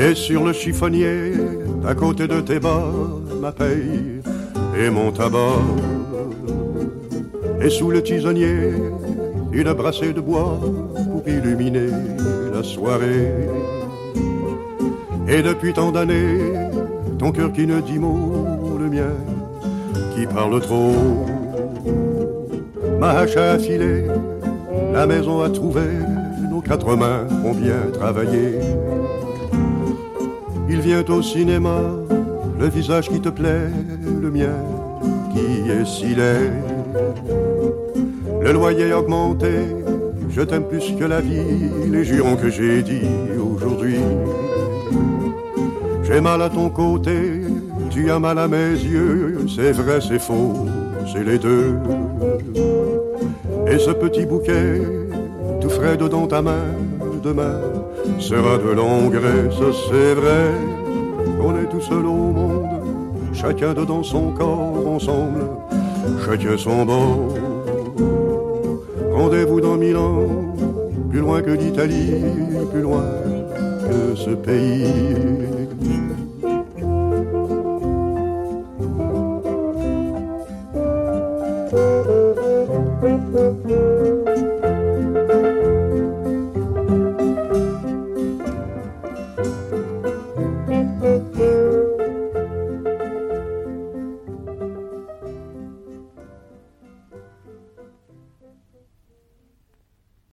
Et sur le chiffonnier, à côté de tes bas, ma paye et mon tabac. Et sous le tisonnier, une brassée de bois pour illuminer la soirée. Et depuis tant d'années, ton cœur qui ne dit mot, le mien qui parle trop. Ma hache a affilé, la maison a trouvé, nos quatre mains ont bien travaillé. Il vient au cinéma, le visage qui te plaît, le mien qui est si laid. Le loyer augmenté, je t'aime plus que la vie, les jurons que j'ai dit aujourd'hui. J'ai mal à ton côté, tu as mal à mes yeux, c'est vrai, c'est faux, c'est les deux. Et ce petit bouquet, tout frais dedans ta main, demain sera de longue graisse, c'est vrai. On est tout seul au monde, chacun dedans son corps, ensemble, chacun son bord. Rendez-vous dans 1000 ans, plus loin que l'Italie, plus loin que ce pays.